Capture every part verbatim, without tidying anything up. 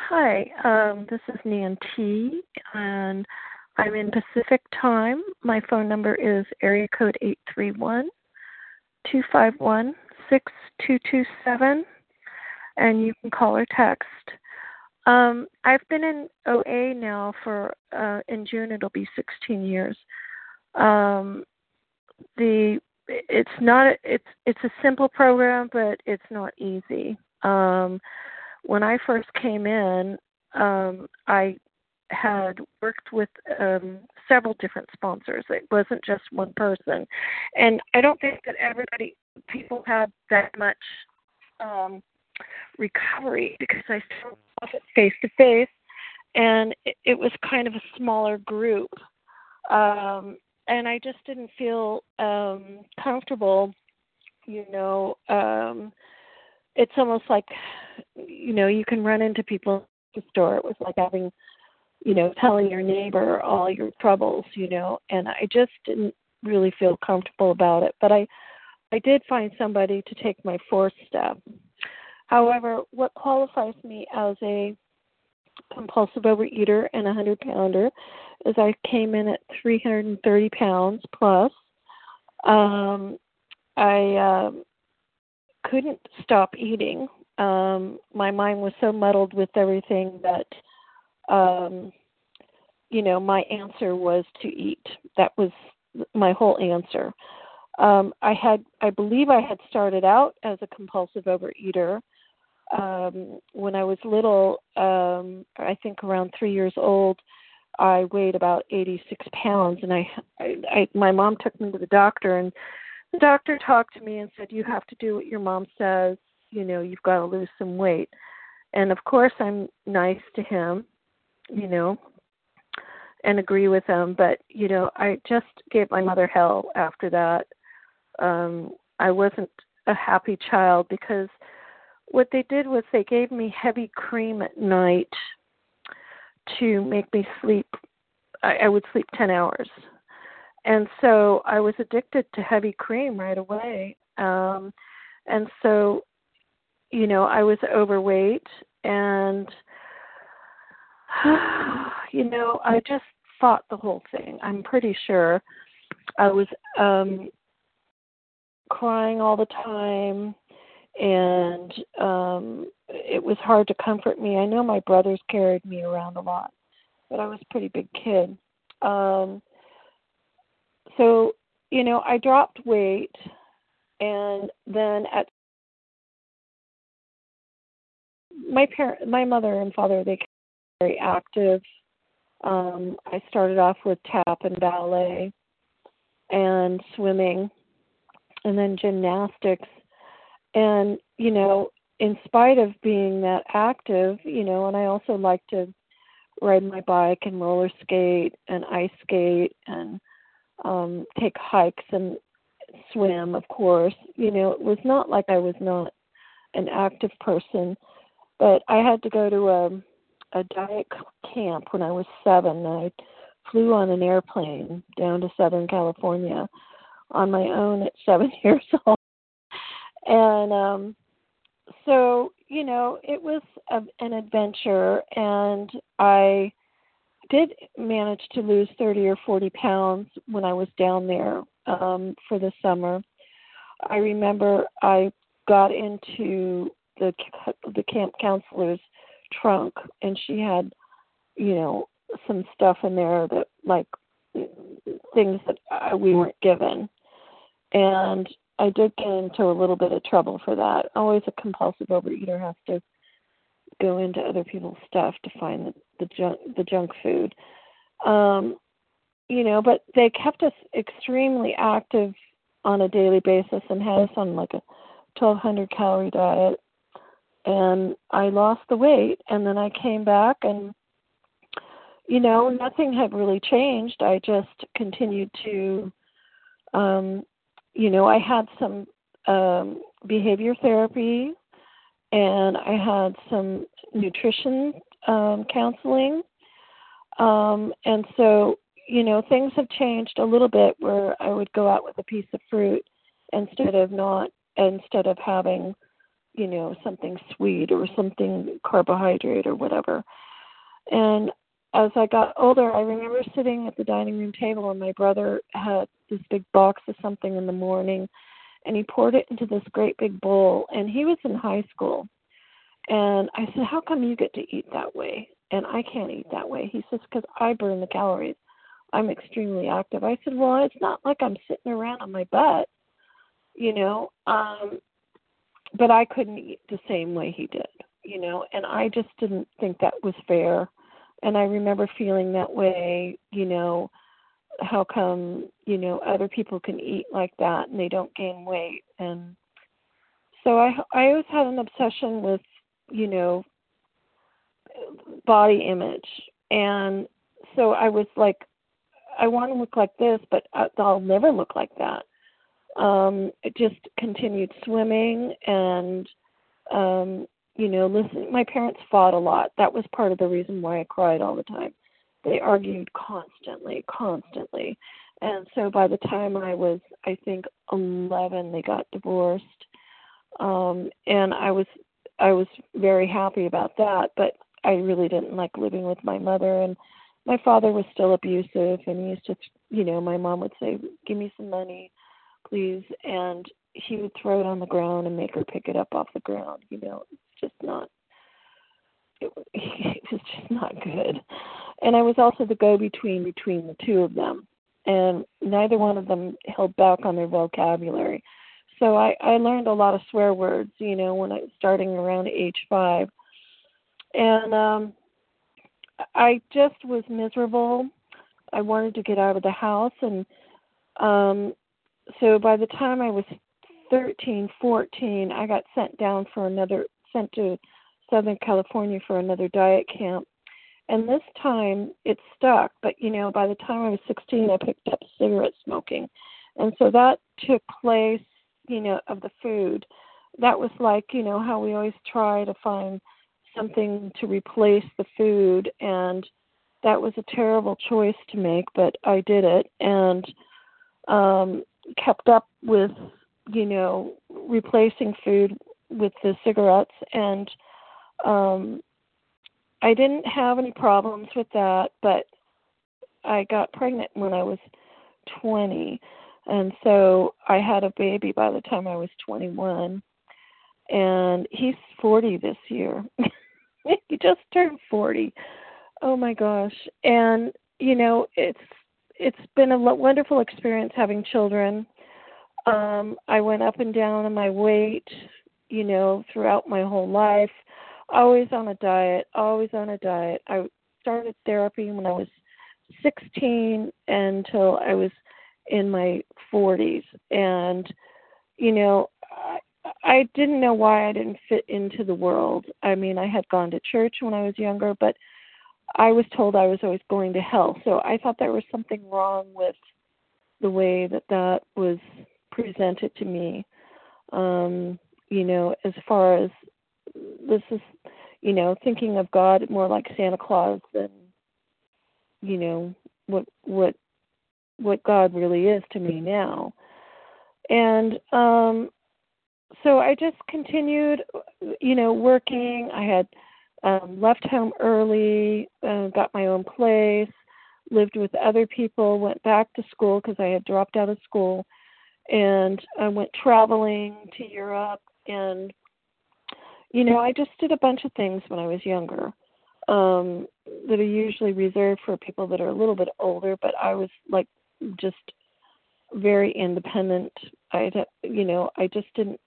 Hi, um, this is Nan T, and I'm in Pacific time. My phone number is area code eight three one, two five one, six two two seven, and you can call or text. Um, I've been in O A now for, uh, in June it'll be sixteen years. Um, the it's not it's it's a simple program, but it's not easy. Um, when I first came in, um, I had worked with um, several different sponsors. It wasn't just one person, and I don't think that everybody people had that much um, recovery because I started off it face to face, and it, it was kind of a smaller group. Um, and I just didn't feel um, comfortable, you know. Um, it's almost like, you know, you can run into people at the store. It was like having, you know, telling your neighbor all your troubles, you know, and I just didn't really feel comfortable about it. But I, I did find somebody to take my fourth step. However, what qualifies me as a compulsive overeater and a hundred pounder is I came in at three hundred thirty pounds plus. Um, I uh, couldn't stop eating. Um, my mind was so muddled with everything that, um, you know, my answer was to eat. That was my whole answer. Um, I had, I believe I had started out as a compulsive overeater. Um, when I was little, um, I think around three years old, I weighed about eighty-six pounds, and I, I, I, my mom took me to the doctor, and the doctor talked to me and said, "You have to do what your mom says. You know, you've got to lose some weight." And of course, I'm nice to him, you know, and agree with him. But you know, I just gave my mother hell after that. Um, I wasn't a happy child because what they did was they gave me heavy cream at night to make me sleep. I, I would sleep ten hours. And so I was addicted to heavy cream right away. Um, and so, you know, I was overweight and, you know, I just fought the whole thing. I'm pretty sure I was um, crying all the time. And um, it was hard to comfort me. I know my brothers carried me around a lot, but I was a pretty big kid. Um, so, you know, I dropped weight, and then at my parent, my mother and father, they were very active. Um, I started off with tap and ballet and swimming, and then gymnastics. And, you know, in spite of being that active, you know, and I also like to ride my bike and roller skate and ice skate and um, take hikes and swim, of course. You know, it was not like I was not an active person, but I had to go to a, a diet camp when I was seven. I flew on an airplane down to Southern California on my own at seven years old. And um, so, you know, it was a, an adventure, and I did manage to lose thirty or forty pounds when I was down there um, for the summer. I remember I got into the the camp counselor's trunk, and she had, you know, some stuff in there that, like, things that I, we weren't given. And I did get into a little bit of trouble for that. Always a compulsive overeater has to go into other people's stuff to find the, the junk the junk food. Um, you know, but they kept us extremely active on a daily basis and had us on like a twelve hundred calorie diet. And I lost the weight, and then I came back, and, you know, nothing had really changed. I just continued to um you know, I had some um, behavior therapy, and I had some nutrition um, counseling. Um, and so, you know, things have changed a little bit where I would go out with a piece of fruit instead of not, instead of having you know, something sweet or something carbohydrate or whatever. And as I got older, I remember sitting at the dining room table, and my brother had this big box of something in the morning, and he poured it into this great big bowl, and he was in high school. And I said, how come you get to eat that way and I can't eat that way? He says, because I burn the calories. I'm extremely active. I said, well, it's not like I'm sitting around on my butt, you know, um, but I couldn't eat the same way he did, you know, and I just didn't think that was fair. And I remember feeling that way, you know, how come, you know, other people can eat like that and they don't gain weight. And so I, I always had an obsession with, you know, body image. And so I was like, I want to look like this, but I'll never look like that. Um, I just continued swimming and, um, you know, listen, my parents fought a lot. That was part of the reason why I cried all the time. They argued constantly, constantly. And so by the time I was, I think, eleven, they got divorced. Um, and I was, I was very happy about that, but I really didn't like living with my mother. And my father was still abusive, and he used to, you know, my mom would say, give me some money, please. And he would throw it on the ground and make her pick it up off the ground. You know, it's just not, it, it was just not good. And I was also the go-between between the two of them. And neither one of them held back on their vocabulary. So I, I learned a lot of swear words, you know, when I was starting around age five. And um, I just was miserable. I wanted to get out of the house. And um, so by the time I was thirteen, fourteen, I got sent down for another, sent to Southern California for another diet camp. And this time it stuck. But, you know, by the time I was sixteen, I picked up cigarette smoking. And so that took place, you know, of the food. That was like, you know, how we always try to find something to replace the food. And that was a terrible choice to make, but I did it and um, kept up with, you know, replacing food with the cigarettes. And um, I didn't have any problems with that, but I got pregnant when I was twenty. And so I had a baby by the time I was twenty-one. And he's forty this year. He just turned forty. Oh my gosh. And, you know, it's it's been a wonderful experience having children. Um, I went up and down in my weight, you know, throughout my whole life. Always on a diet, always on a diet. I started therapy when I was sixteen until I was in my forties. And, you know, I, I didn't know why I didn't fit into the world. I mean, I had gone to church when I was younger, but I was told I was always going to hell. So I thought there was something wrong with the way that that was presented to me. Um, you know, as far as this is, you know, thinking of God more like Santa Claus than, you know, what what what God really is to me now. And um, so I just continued, you know, working. I had um, left home early, uh, got my own place, lived with other people, went back to school because I had dropped out of school, and I went traveling to Europe. And, you know, I just did a bunch of things when I was younger um, that are usually reserved for people that are a little bit older, but I was like just very independent. I, you know, I just didn't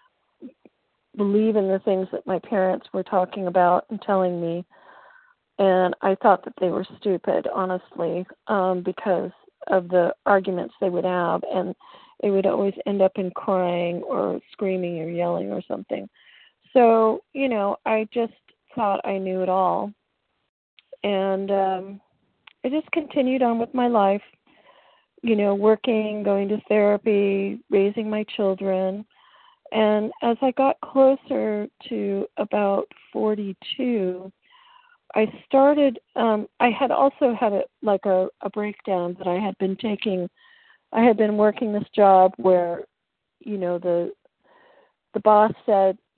believe in the things that my parents were talking about and telling me. And I thought that they were stupid, honestly, um, because of the arguments they would have. And it would always end up in crying or screaming or yelling or something. So, you know, I just thought I knew it all. And um, I just continued on with my life, you know, working, going to therapy, raising my children. And as I got closer to about forty-two, I started, um, I had also had a, like a, a breakdown that I had been taking. I had been working this job where, you know, the the boss said,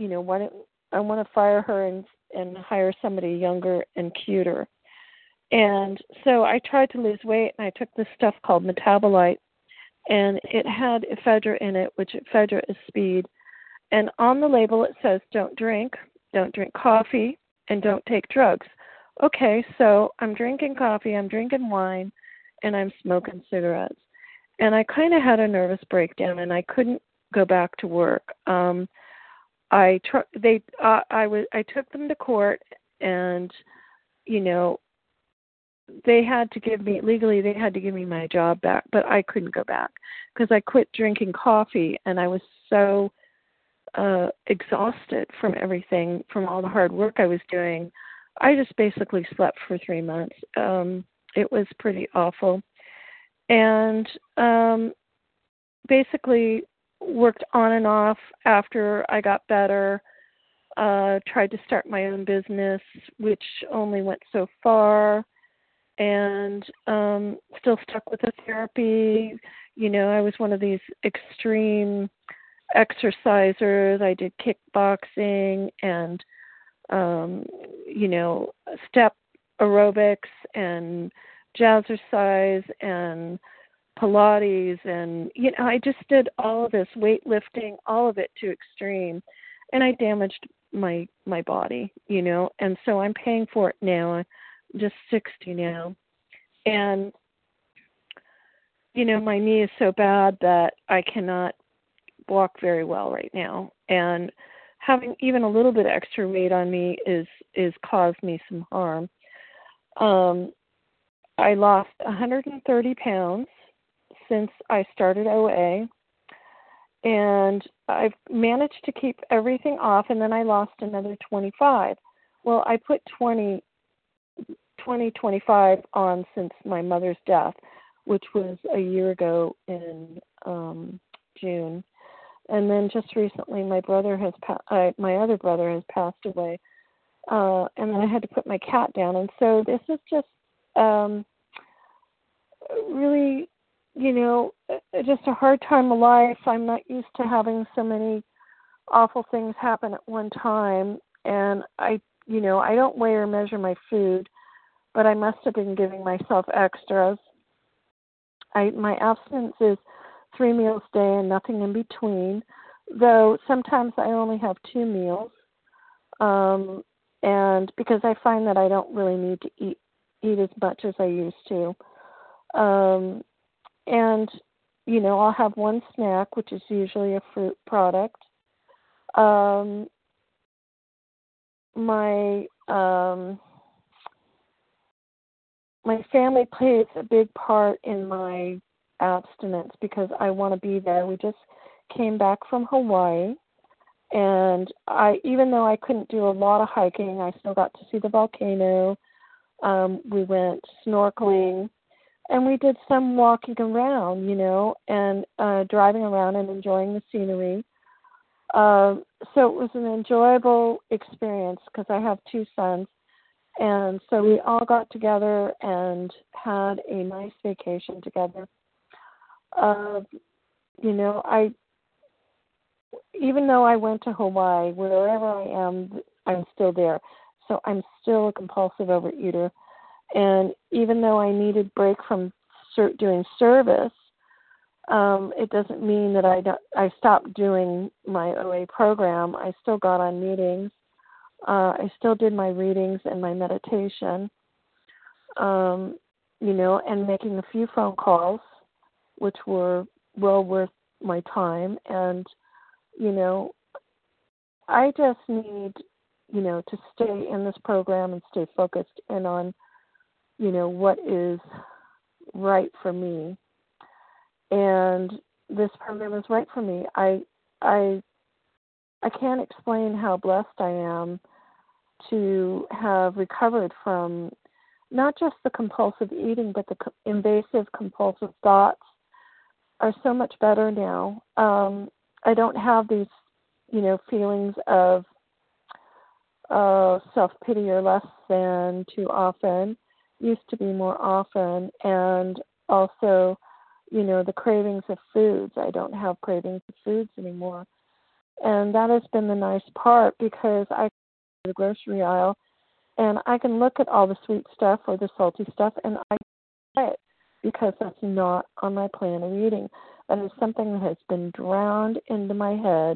you know, why don't I want to fire her and and hire somebody younger and cuter. And so I tried to lose weight, and I took this stuff called Metabolite, and it had ephedra in it, which ephedra is speed. And on the label it says don't drink, don't drink coffee, and don't take drugs. Okay, so I'm drinking coffee, I'm drinking wine, and I'm smoking cigarettes. And I kind of had a nervous breakdown, and I couldn't go back to work. Um, I tr- they uh, I was I took them to court, and you know they had to give me legally they had to give me my job back, but I couldn't go back because I quit drinking coffee, and I was so uh, exhausted from everything, from all the hard work I was doing. I just basically slept for three months. Um, it was pretty awful, and um, basically worked on and off after I got better. Uh, tried to start my own business, which only went so far, and um, still stuck with the therapy. You know, I was one of these extreme exercisers. I did kickboxing and, um, you know, step aerobics and jazzercise and Pilates, and you know, I just did all of this weightlifting, all of it to extreme, and I damaged my my body, you know, and so I'm paying for it now. I'm just sixty now, and you know, my knee is so bad that I cannot walk very well right now, and having even a little bit extra weight on me is is caused me some harm. Um, I lost one hundred thirty pounds since I started O A, and I've managed to keep everything off, and then I lost another twenty-five. Well, I put twenty, twenty, twenty-five on since my mother's death, which was a year ago in um, June. And then just recently, my brother has, pa- uh, my other brother has passed away, uh, and then I had to put my cat down. And so this is just um, really, you know, just a hard time of life. I'm not used to having so many awful things happen at one time. And I, you know, I don't weigh or measure my food, but I must have been giving myself extras. I, my abstinence is three meals a day and nothing in between, though sometimes I only have two meals. Um, and because I find that I don't really need to eat, eat as much as I used to. Um, And, you know, I'll have one snack, which is usually a fruit product. Um, my um, my family plays a big part in my abstinence because I want to be there. We just came back from Hawaii, and I, even though I couldn't do a lot of hiking, I still got to see the volcano. Um, we went snorkeling. And we did some walking around, you know, and uh, driving around and enjoying the scenery. Uh, so it was an enjoyable experience because I have two sons. And so we all got together and had a nice vacation together. Uh, you know, I, even though I went to Hawaii, wherever I am, I'm still there. So I'm still a compulsive overeater. And even though I needed break from ser- doing service, um, it doesn't mean that I don't, I stopped doing my O A program. I still got on meetings. Uh, I still did my readings and my meditation, um, you know, and making a few phone calls, which were well worth my time. And, you know, I just need, you know, to stay in this program and stay focused in on, you know, what is right for me. And this program is right for me. I I I can't explain how blessed I am to have recovered from not just the compulsive eating, but the co- invasive compulsive thoughts are so much better now. Um, I don't have these, you know, feelings of uh, self-pity or less than too often. Used to be more often, and also, you know, the cravings of foods. I don't have cravings of foods anymore. And that has been the nice part because I go to the grocery aisle and I can look at all the sweet stuff or the salty stuff and I try it because that's not on my plan of eating. That is something that has been drowned into my head,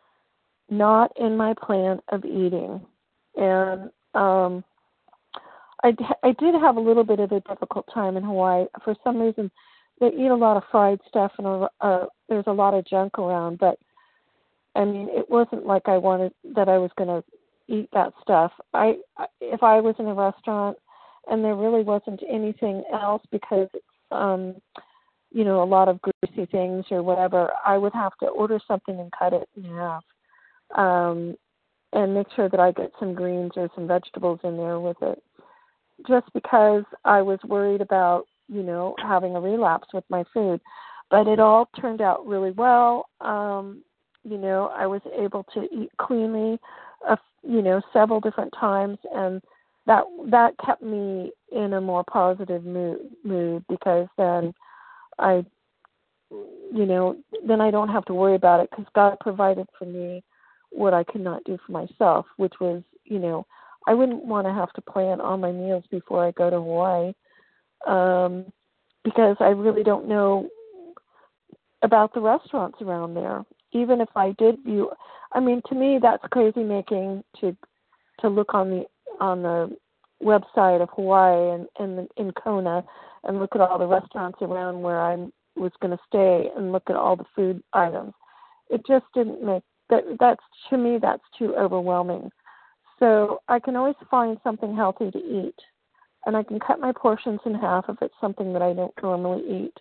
not in my plan of eating. And um, I, d- I did have a little bit of a difficult time in Hawaii. For some reason, they eat a lot of fried stuff and a, uh, there's a lot of junk around. But, I mean, it wasn't like I wanted that I was going to eat that stuff. I If I was in a restaurant and there really wasn't anything else because it's, um, you know, a lot of greasy things or whatever, I would have to order something and cut it in half. Um, and make sure that I get some greens or some vegetables in there with it. Just because I was worried about, you know, having a relapse with my food. But it all turned out really well. Um, you know, I was able to eat cleanly, uh, you know, several different times, and that that kept me in a more positive mood, mood because then I, you know, then I don't have to worry about it because God provided for me what I could not do for myself, which was, you know, I wouldn't want to have to plan all my meals before I go to Hawaii um, because I really don't know about the restaurants around there. Even if I did view, I mean, to me, that's crazy making to to look on the on the website of Hawaii and, and in Kona and look at all the restaurants around where I was going to stay and look at all the food items. It just didn't make that. That's to me, that's too overwhelming. So I can always find something healthy to eat, and I can cut my portions in half if it's something that I don't normally eat.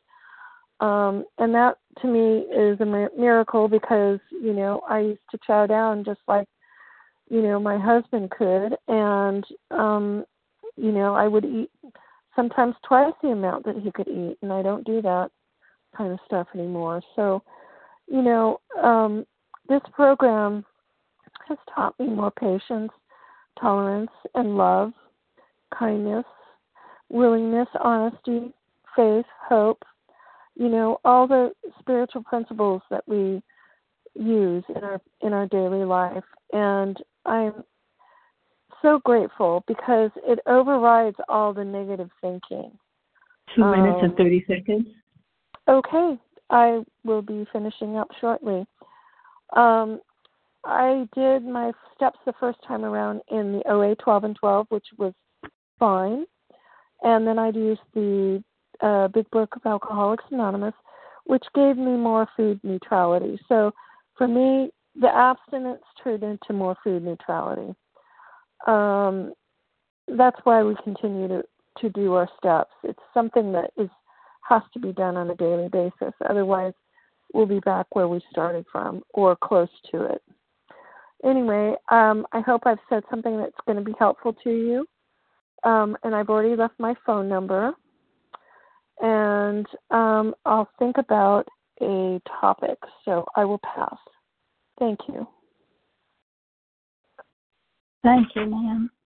Um, and that, to me, is a miracle because, you know, I used to chow down just like, you know, my husband could, and, um, you know, I would eat sometimes twice the amount that he could eat, and I don't do that kind of stuff anymore. So, you know, um, this program has taught me more patience, tolerance, and love, kindness, willingness, honesty, faith, hope, you know, all the spiritual principles that we use in our in our daily life. And I'm so grateful because it overrides all the negative thinking. Two minutes um, and thirty seconds. Okay, I will be finishing up shortly. Um, I did my steps the first time around in the O A twelve and twelve, which was fine. And then I'd used the uh, Big Book of Alcoholics Anonymous, which gave me more food neutrality. So for me, the abstinence turned into more food neutrality. Um, that's why we continue to, to do our steps. It's something that is has to be done on a daily basis. Otherwise, we'll be back where we started from or close to it. Anyway, um, I hope I've said something that's going to be helpful to you. Um, and I've already left my phone number. And um, I'll think about a topic. So I will pass. Thank you. Thank you, ma'am.